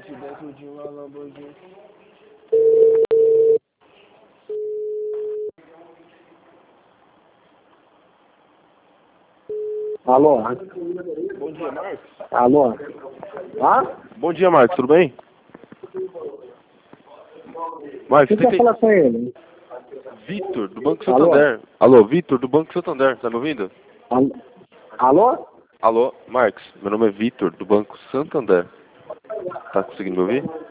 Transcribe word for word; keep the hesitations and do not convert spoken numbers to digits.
Bate dentro de uma Lamborghini. Alô? Bom dia, Marcos. Alô? Ah? Bom dia, Marcos, tudo bem? Marcos, Você você quer tem... falar com ele? Vitor, do Banco Alô? Santander. Alô, Vitor, do Banco Santander, tá me ouvindo? Alô? Alô? Alô, Marcos, meu nome é Vitor, do Banco Santander. Tá conseguindo me ouvir?